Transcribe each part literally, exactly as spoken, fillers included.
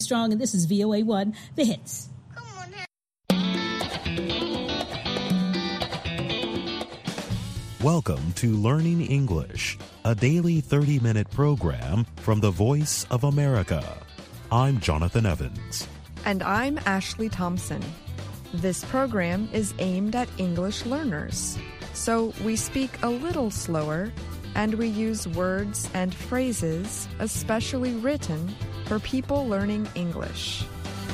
Strong, and this is V O A one, The Hits. Welcome to Learning English, a daily thirty-minute program from the Voice of America. I'm Jonathan Evans. And I'm Ashley Thompson. This program is aimed at English learners, so we speak a little slower and we use words and phrases especially written for people learning English.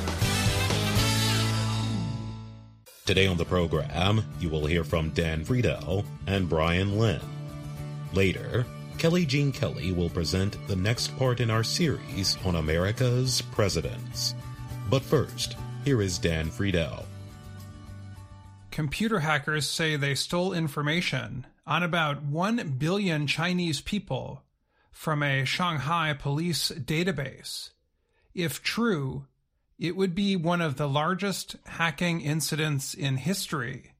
Today on the program, you will hear from Dan Friedel and Brian Lynn. Later, Kelly Jean Kelly will present the next part in our series on America's presidents. But first, here is Dan Friedel. Computer hackers say they stole information on about one billion Chinese people from a Shanghai police database. If true, it would be one of the largest hacking incidents in history.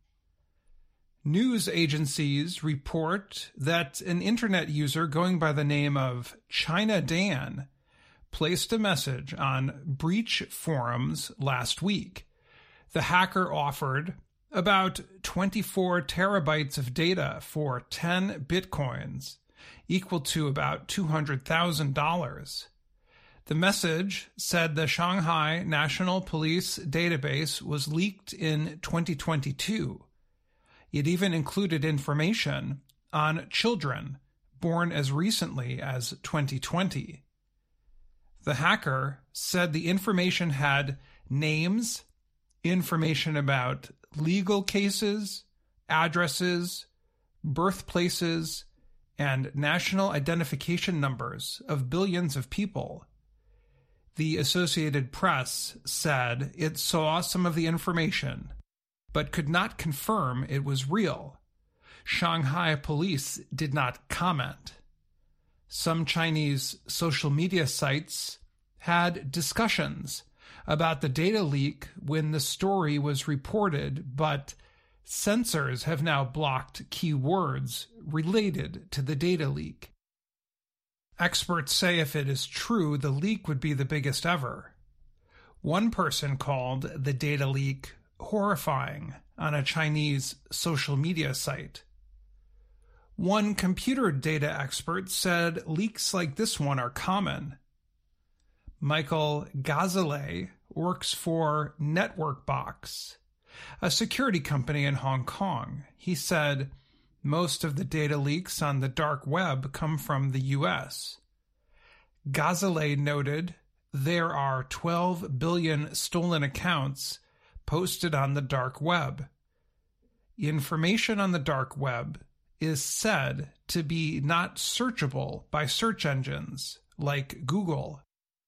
News agencies report that an internet user going by the name of China Dan placed a message on breach forums last week. The hacker offered about twenty-four terabytes of data for ten bitcoins, equal to about two hundred thousand dollars. The message said the Shanghai National Police database was leaked in twenty twenty-two. It even included information on children born as recently as twenty twenty. The hacker said the information had names, information about legal cases, addresses, birthplaces, and national identification numbers of billions of people. The Associated Press said it saw some of the information, but could not confirm it was real. Shanghai police did not comment. Some Chinese social media sites had discussions about the data leak when the story was reported, but censors have now blocked keywords related to the data leak. Experts say if it is true, the leak would be the biggest ever. One person called the data leak horrifying on a Chinese social media site. One computer data expert said leaks like this one are common. Michael Gazale works for NetworkBox, a security company in Hong Kong. He said most of the data leaks on the dark web come from the U S. Gazale noted there are twelve billion stolen accounts posted on the dark web. Information on the dark web is said to be not searchable by search engines like Google.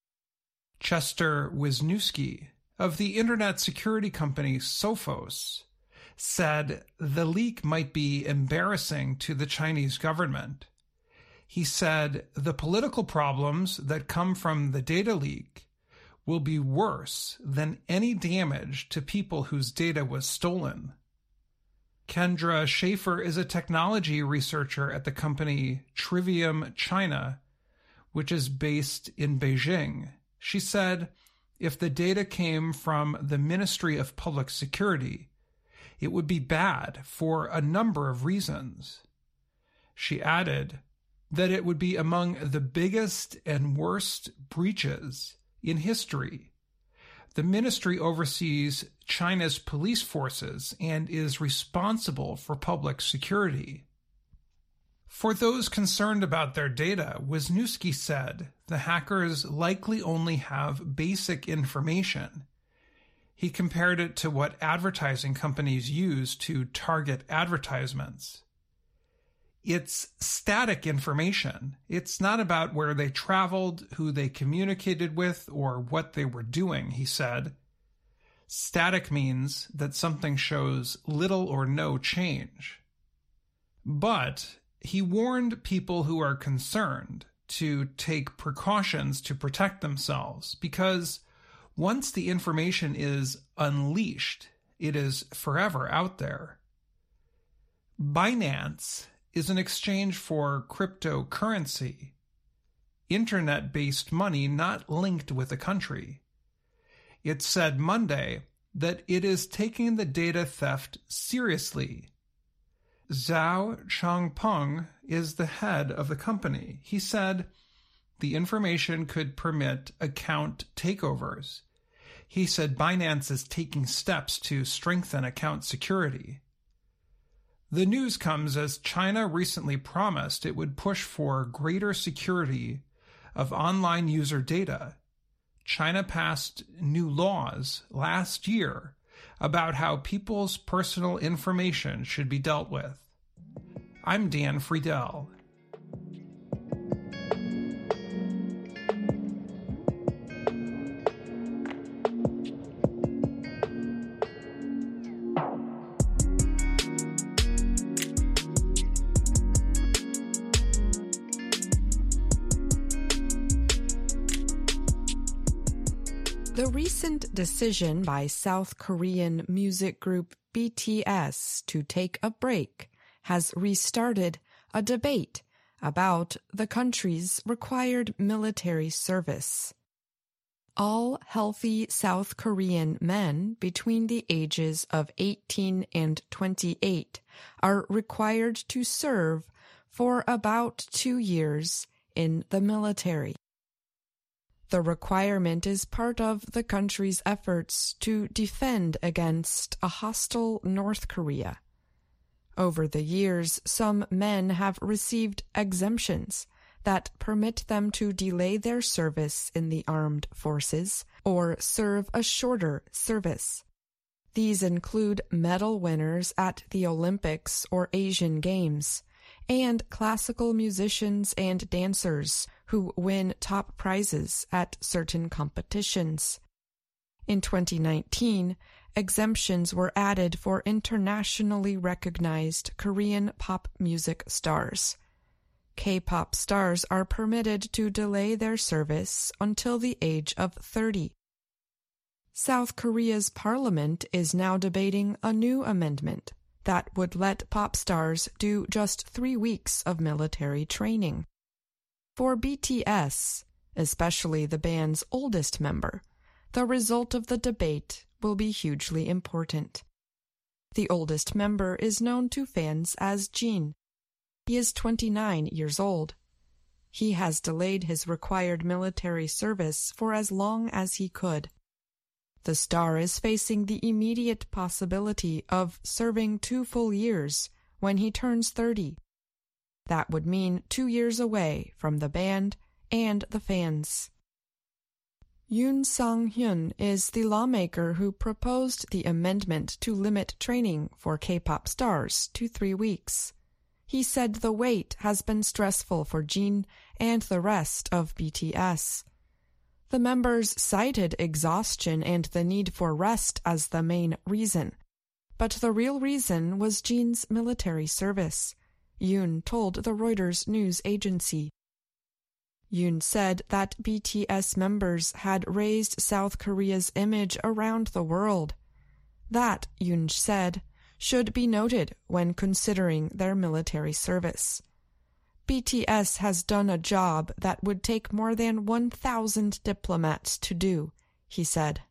Chester Wisniewski of the internet security company Sophos said the leak might be embarrassing to the Chinese government. He said the political problems that come from the data leak will be worse than any damage to people whose data was stolen. Kendra Schaefer is a technology researcher at the company Trivium China, which is based in Beijing. She said if the data came from the Ministry of Public Security, it would be bad for a number of reasons. She added that it would be among the biggest and worst breaches in history. The ministry oversees China's police forces and is responsible for public security. For those concerned about their data, Wisniewski said the hackers likely only have basic information. He compared it to what advertising companies use to target advertisements. It's static information. It's not about where they traveled, who they communicated with, or what they were doing, he said. Static means that something shows little or no change. But he warned people who are concerned to take precautions to protect themselves, because once the information is unleashed, it is forever out there. Binance is an exchange for cryptocurrency, internet-based money not linked with a country. It said Monday that it is taking the data theft seriously. Zhao Changpeng is the head of the company. He said the information could permit account takeovers. He said Binance is taking steps to strengthen account security. The news comes as China recently promised it would push for greater security of online user data. China passed new laws last year about how people's personal information should be dealt with. I'm Dan Friedel. The recent decision by South Korean music group B T S to take a break has restarted a debate about the country's required military service. All healthy South Korean men between the ages of eighteen and twenty-eight are required to serve for about two years in the military. The requirement is part of the country's efforts to defend against a hostile North Korea. Over the years, some men have received exemptions that permit them to delay their service in the armed forces or serve a shorter service. These include medal winners at the Olympics or Asian Games, and classical musicians and dancers who win top prizes at certain competitions. In twenty nineteen, exemptions were added for internationally recognized Korean pop music stars. K-pop stars are permitted to delay their service until the age of thirty. South Korea's parliament is now debating a new amendment that would let pop stars do just three weeks of military training. For B T S, especially the band's oldest member, the result of the debate will be hugely important. The oldest member is known to fans as Jin. He is twenty-nine years old. He has delayed his required military service for as long as he could. The star is facing the immediate possibility of serving two full years when he turns thirty. That would mean two years away from the band and the fans. Yoon Sang-hyun is the lawmaker who proposed the amendment to limit training for K-pop stars to three weeks. He said the wait has been stressful for Jin and the rest of B T S. The members cited exhaustion and the need for rest as the main reason, but the real reason was Jin's military service, Yoon told the Reuters news agency. Yoon said that B T S members had raised South Korea's image around the world. That, Yoon said, should be noted when considering their military service. B T S has done a job that would take more than one thousand diplomats to do, he said.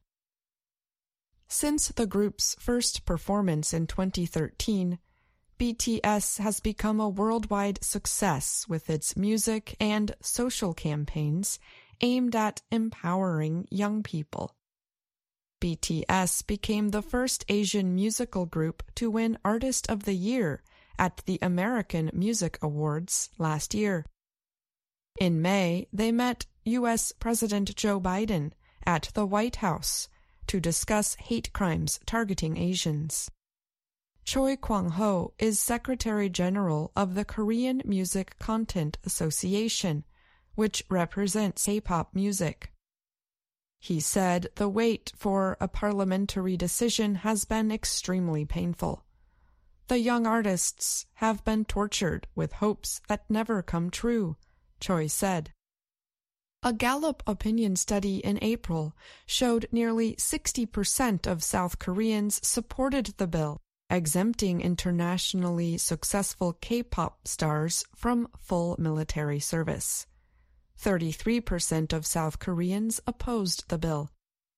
Since the group's first performance in twenty thirteen, B T S has become a worldwide success with its music and social campaigns aimed at empowering young people. B T S became the first Asian musical group to win Artist of the Year at the American Music Awards last year. In May, they met U S President Joe Biden at the White House to discuss hate crimes targeting Asians. Choi Kwang-ho is Secretary General of the Korean Music Content Association, which represents K-pop music. He said the wait for a parliamentary decision has been extremely painful. The young artists have been tortured with hopes that never come true, Choi said. A Gallup opinion study in April showed nearly sixty percent of South Koreans supported the bill, exempting internationally successful K-pop stars from full military service. thirty-three percent of South Koreans opposed the bill.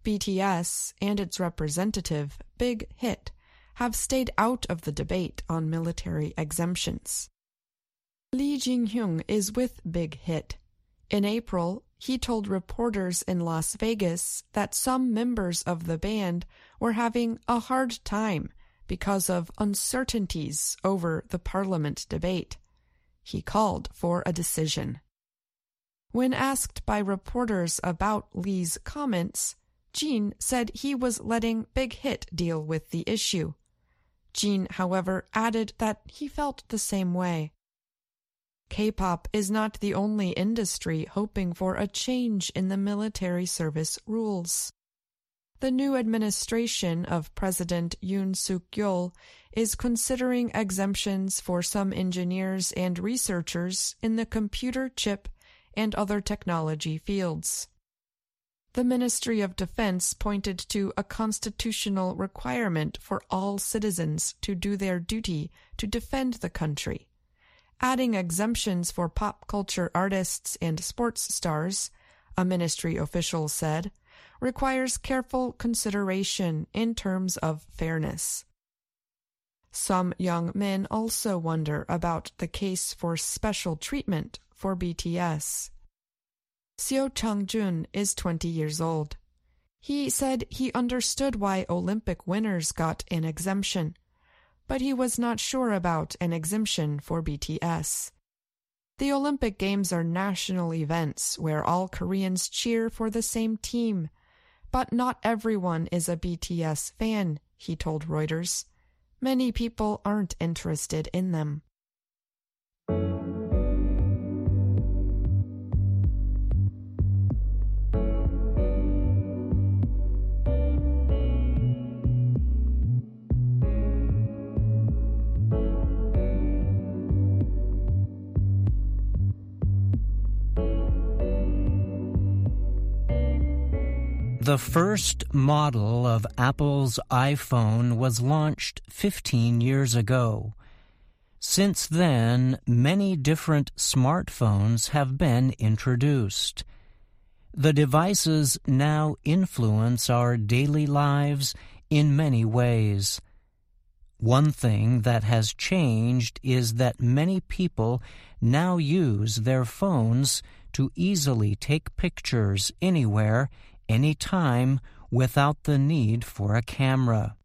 B T S and its representative, Big Hit, have stayed out of the debate on military exemptions. Lee Jin-hyung is with Big Hit. In April, he told reporters in Las Vegas that some members of the band were having a hard time because of uncertainties over the parliament debate. He called for a decision. When asked by reporters about Lee's comments, Jin said he was letting Big Hit deal with the issue. Jin, however, added that he felt the same way. K-pop is not the only industry hoping for a change in the military service rules. The new administration of President Yoon Suk-yeol is considering exemptions for some engineers and researchers in the computer, chip, and other technology fields. The Ministry of Defense pointed to a constitutional requirement for all citizens to do their duty to defend the country. Adding exemptions for pop culture artists and sports stars, a ministry official said, requires careful consideration in terms of fairness. Some young men also wonder about the case for special treatment for B T S. Seo Chang-jun is twenty years old. He said he understood why Olympic winners got an exemption, but he was not sure about an exemption for B T S. The Olympic Games are national events where all Koreans cheer for the same team, but not everyone is a B T S fan, he told Reuters. Many people aren't interested in them. The first model of Apple's iPhone was launched fifteen years ago. Since then, many different smartphones have been introduced. The devices now influence our daily lives in many ways. One thing that has changed is that many people now use their phones to easily take pictures anywhere, anytime, without the need for a camera.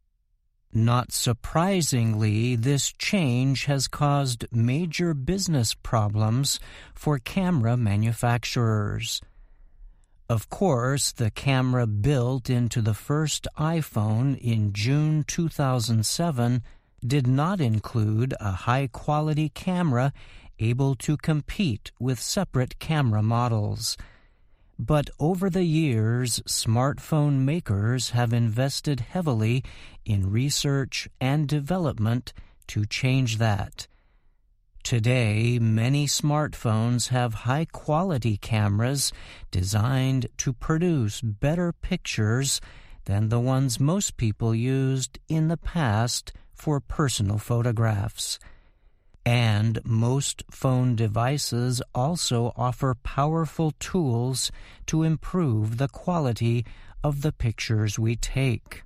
Not surprisingly, this change has caused major business problems for camera manufacturers. Of course, the camera built into the first iPhone in June two thousand seven did not include a high-quality camera able to compete with separate camera models. But over the years, smartphone makers have invested heavily in research and development to change that. Today, many smartphones have high-quality cameras designed to produce better pictures than the ones most people used in the past for personal photographs. And most phone devices also offer powerful tools to improve the quality of the pictures we take.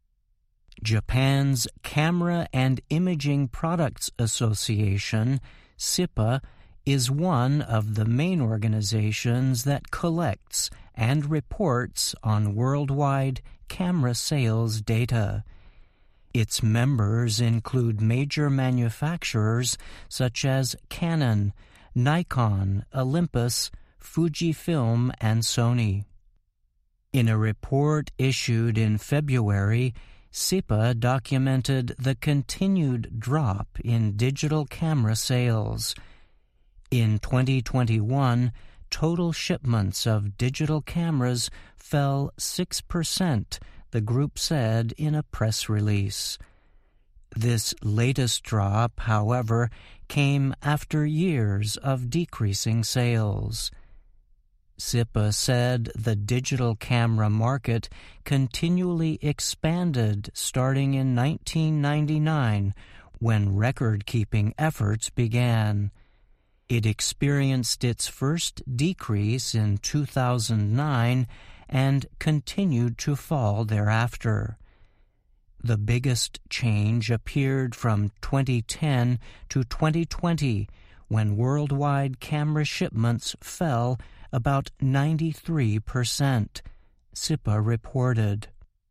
Japan's Camera and Imaging Products Association, S I P A, is one of the main organizations that collects and reports on worldwide camera sales data. Its members include major manufacturers such as Canon, Nikon, Olympus, Fujifilm, and Sony. In a report issued in February, S I P A documented the continued drop in digital camera sales. In twenty twenty-one, total shipments of digital cameras fell six percent, the group said in a press release. This latest drop, however, came after years of decreasing sales. S I P A said the digital camera market continually expanded starting in nineteen ninety-nine, when record-keeping efforts began. It experienced its first decrease in two thousand nine and continued to fall thereafter. The biggest change appeared from twenty ten to twenty twenty, when worldwide camera shipments fell about ninety-three percent, C I P A reported.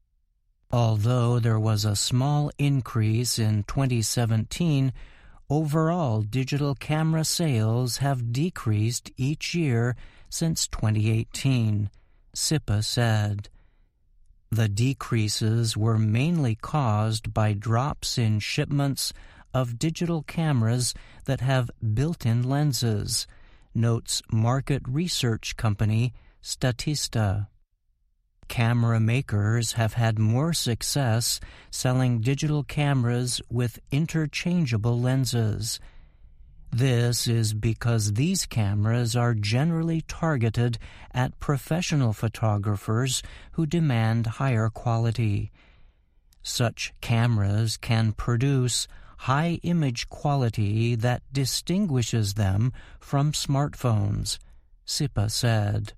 Although there was a small increase in twenty seventeen, overall digital camera sales have decreased each year since twenty eighteen, C I P A said. The decreases were mainly caused by drops in shipments of digital cameras that have built-in lenses, notes market research company Statista. Camera makers have had more success selling digital cameras with interchangeable lenses. This is because these cameras are generally targeted at professional photographers who demand higher quality. Such cameras can produce high image quality that distinguishes them from smartphones, C I P A said.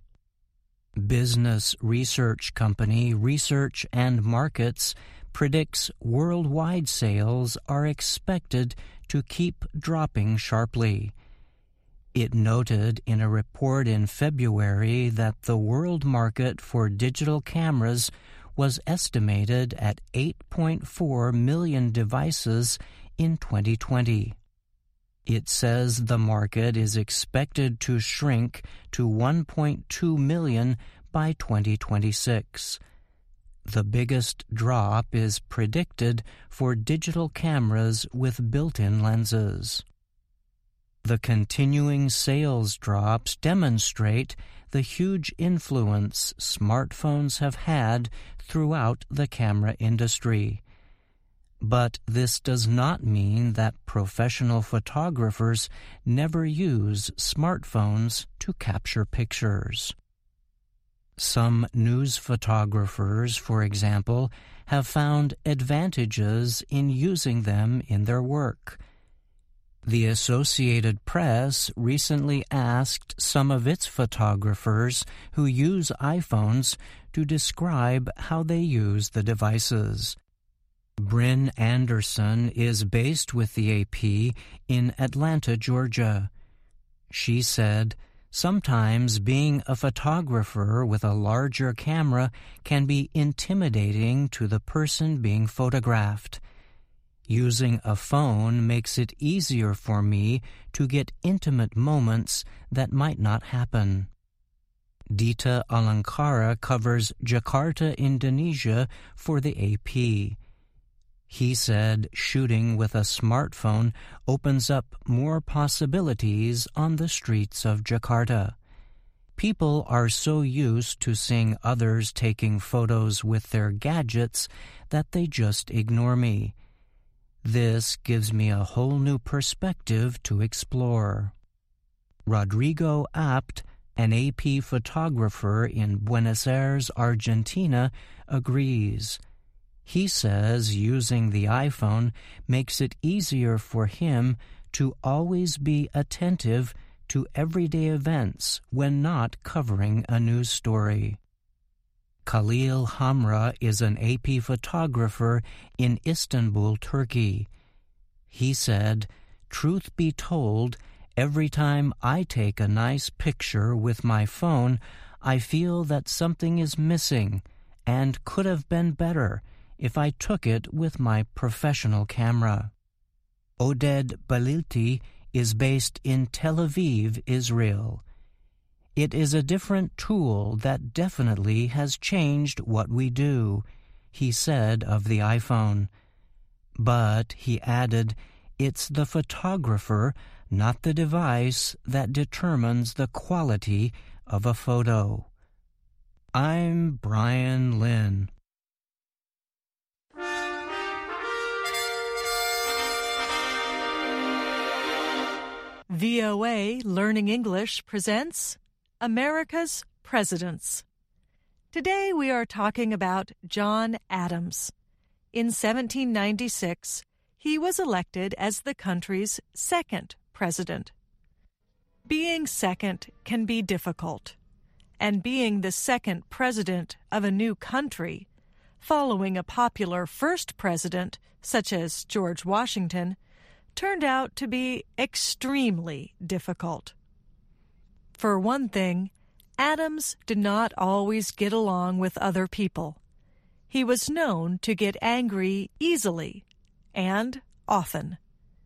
Business research company Research and Markets predicts worldwide sales are expected to keep dropping sharply. It noted in a report in February that the world market for digital cameras was estimated at eight point four million devices in twenty twenty. It says the market is expected to shrink to one point two million by twenty twenty-six. The biggest drop is predicted for digital cameras with built-in lenses. The continuing sales drops demonstrate the huge influence smartphones have had throughout the camera industry. But this does not mean that professional photographers never use smartphones to capture pictures. Some news photographers, for example, have found advantages in using them in their work. The Associated Press recently asked some of its photographers who use iPhones to describe how they use the devices. Bryn Anderson is based with the A P in Atlanta, Georgia. She said, "Sometimes being a photographer with a larger camera can be intimidating to the person being photographed. Using a phone makes it easier for me to get intimate moments that might not happen." Dita Alankara covers Jakarta, Indonesia for the A P. He said shooting with a smartphone opens up more possibilities on the streets of Jakarta. People are so used to seeing others taking photos with their gadgets that they just ignore me. This gives me a whole new perspective to explore. Rodrigo Apt, an A P photographer in Buenos Aires, Argentina, agrees. He says using the iPhone makes it easier for him to always be attentive to everyday events when not covering a news story. Khalil Hamra is an A P photographer in Istanbul, Turkey. He said, "Truth be told, every time I take a nice picture with my phone, I feel that something is missing and could have been better if I took it with my professional camera." Oded Balilti is based in Tel Aviv, Israel. "It is a different tool that definitely has changed what we do," he said of the iPhone. But, he added, it's the photographer, not the device, that determines the quality of a photo. I'm Brian Lynn. V O A Learning English presents America's Presidents. Today we are talking about John Adams. In seventeen ninety-six, he was elected as the country's second president. Being second can be difficult. and being the second president of a new country, following a popular first president, such as George Washington, turned out to be extremely difficult. For one thing, Adams did not always get along with other people. He was known to get angry easily and often.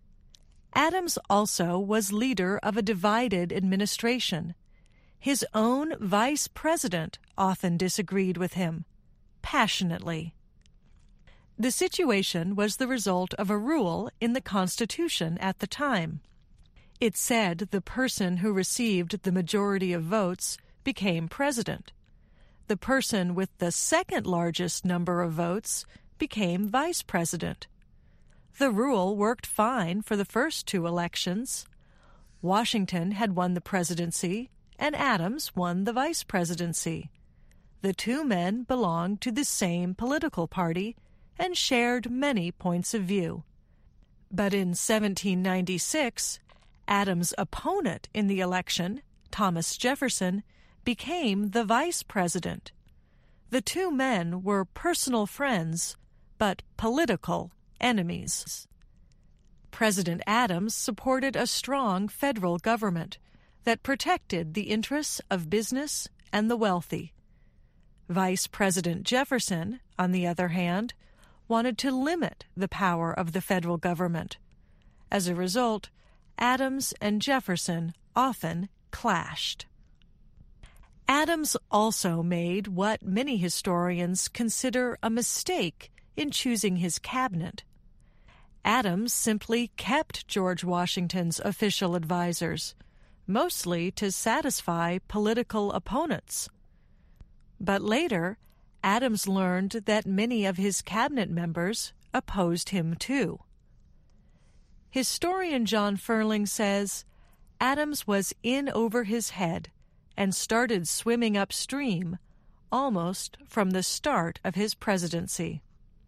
Adams also was leader of a divided administration. His own vice president often disagreed with him, passionately. The situation was the result of a rule in the Constitution at the time. It said the person who received the majority of votes became president. The person with the second largest number of votes became vice president. The rule worked fine for the first two elections. Washington had won the presidency, and Adams won the vice presidency. The two men belonged to the same political party and shared many points of view. But in seventeen ninety-six, Adams' opponent in the election, Thomas Jefferson, became the vice president. The two men were personal friends, but political enemies. President Adams supported a strong federal government that protected the interests of business and the wealthy. Vice President Jefferson, on the other hand, wanted to limit the power of the federal government. As a result, Adams and Jefferson often clashed. Adams also made what many historians consider a mistake in choosing his cabinet. Adams simply kept George Washington's official advisors, mostly to satisfy political opponents. But later, Adams learned that many of his cabinet members opposed him too. Historian John Ferling says, Adams was in over his head and started swimming upstream almost from the start of his presidency.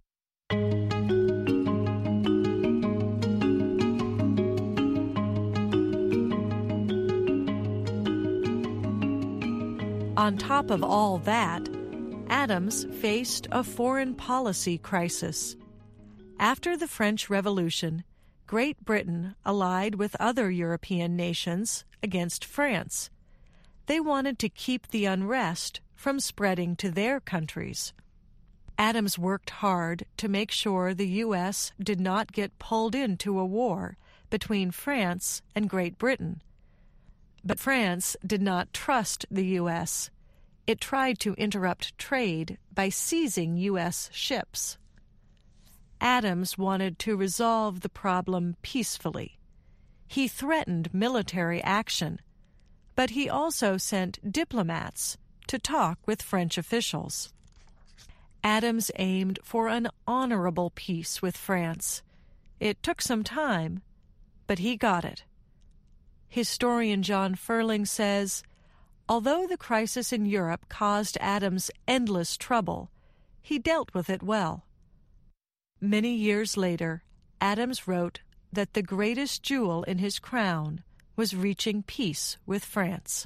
On top of all that, Adams faced a foreign policy crisis. After the French Revolution, Great Britain allied with other European nations against France. They wanted to keep the unrest from spreading to their countries. Adams worked hard to make sure the U S did not get pulled into a war between France and Great Britain. But France did not trust the U S. It tried to interrupt trade by seizing U S ships. Adams wanted to resolve the problem peacefully. He threatened military action, but he also sent diplomats to talk with French officials. Adams aimed for an honorable peace with France. It took some time, but he got it. Historian John Ferling says, although the crisis in Europe caused Adams endless trouble, he dealt with it well. Many years later, Adams wrote that the greatest jewel in his crown was reaching peace with France.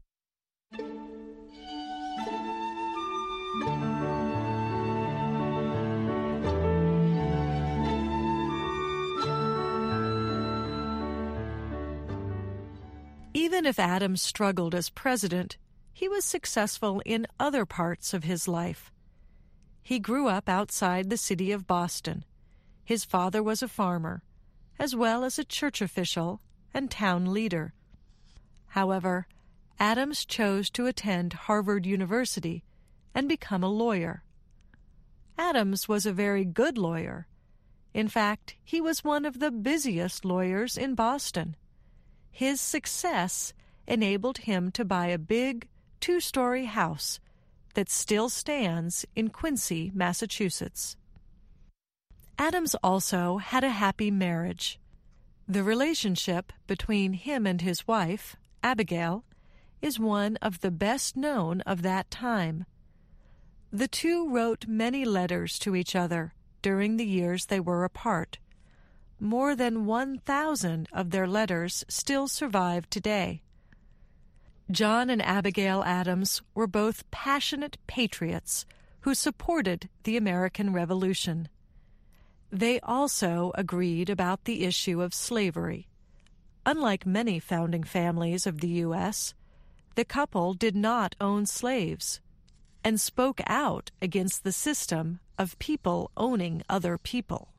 Even if Adams struggled as president, he was successful in other parts of his life. He grew up outside the city of Boston. His father was a farmer, as well as a church official and town leader. However, Adams chose to attend Harvard University and become a lawyer. Adams was a very good lawyer. In fact, he was one of the busiest lawyers in Boston. His success enabled him to buy a big, two-story house that still stands in Quincy, Massachusetts. Adams also had a happy marriage. The relationship between him and his wife, Abigail, is one of the best known of that time. The two wrote many letters to each other during the years they were apart. More than one thousand of their letters still survive today. John and Abigail Adams were both passionate patriots who supported the American Revolution. They also agreed about the issue of slavery. Unlike many founding families of the U S, the couple did not own slaves and spoke out against the system of people owning other people.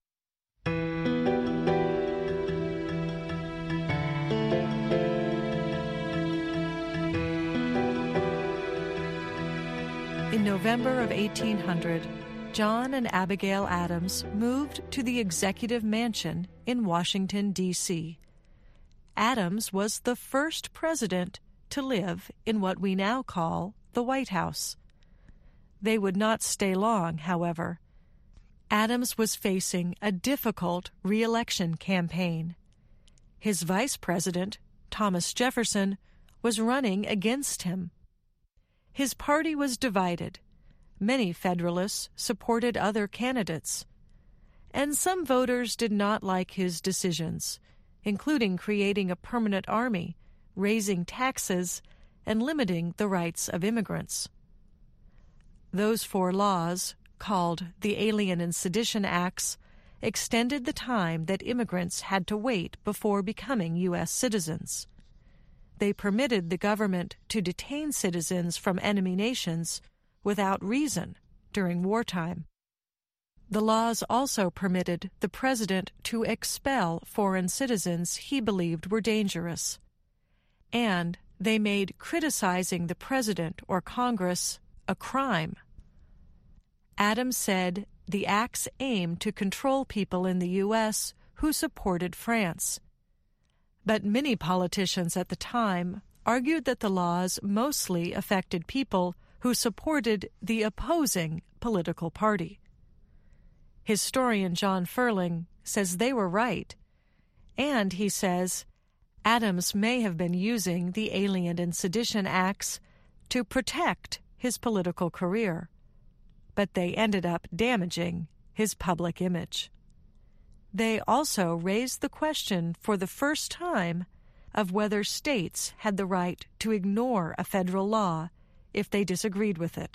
In November of eighteen hundred, John and Abigail Adams moved to the Executive Mansion in Washington, D C Adams was the first president to live in what we now call the White House. They would not stay long, however. Adams was facing a difficult re-election campaign. His vice president, Thomas Jefferson, was running against him. His party was divided. Many Federalists supported other candidates, and some voters did not like his decisions, including creating a permanent army, raising taxes, and limiting the rights of immigrants. Those four laws, called the Alien and Sedition Acts, extended the time that immigrants had to wait before becoming U S citizens. They permitted the government to detain citizens from enemy nations without reason during wartime. The laws also permitted the president to expel foreign citizens he believed were dangerous. And they made criticizing the president or Congress a crime. Adams said the acts aimed to control people in the U S who supported France. But many politicians at the time argued that the laws mostly affected people who supported the opposing political party. Historian John Ferling says they were right, and he says Adams may have been using the Alien and Sedition Acts to protect his political career, but they ended up damaging his public image. They also raised the question for the first time of whether states had the right to ignore a federal law if they disagreed with it.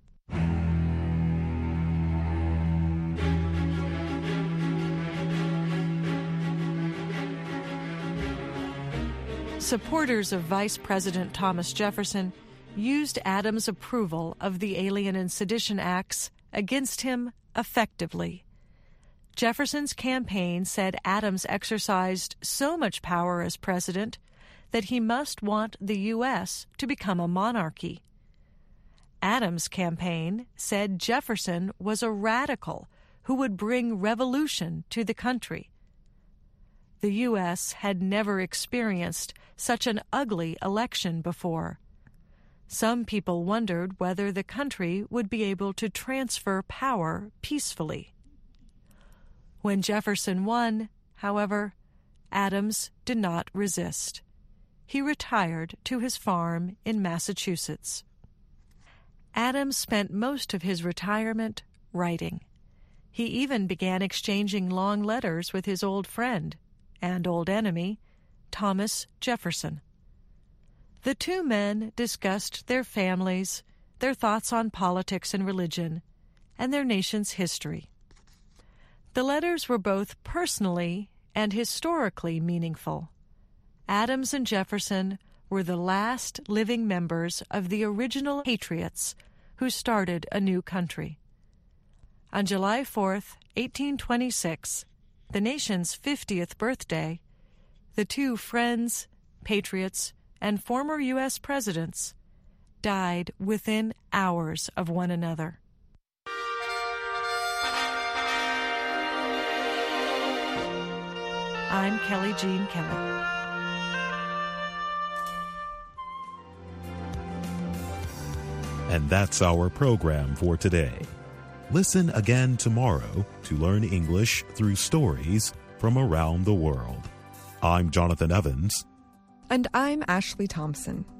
Supporters of Vice President Thomas Jefferson used Adams' approval of the Alien and Sedition Acts against him effectively. Jefferson's campaign said Adams exercised so much power as president that he must want the U S to become a monarchy. Adams' campaign said Jefferson was a radical who would bring revolution to the country. The U S had never experienced such an ugly election before. Some people wondered whether the country would be able to transfer power peacefully. When Jefferson won, however, Adams did not resist. He retired to his farm in Massachusetts. Adams spent most of his retirement writing. He even began exchanging long letters with his old friend and old enemy, Thomas Jefferson. The two men discussed their families, their thoughts on politics and religion, and their nation's history. The letters were both personally and historically meaningful. Adams and Jefferson were the last living members of the original patriots who started a new country. On July fourth, eighteen twenty-six, the nation's fiftieth birthday, the two friends, patriots, and former U S presidents died within hours of one another. I'm Kelly Jean Kelly. And that's our program for today. Listen again tomorrow to learn English through stories from around the world. I'm Jonathan Evans. And I'm Ashley Thompson.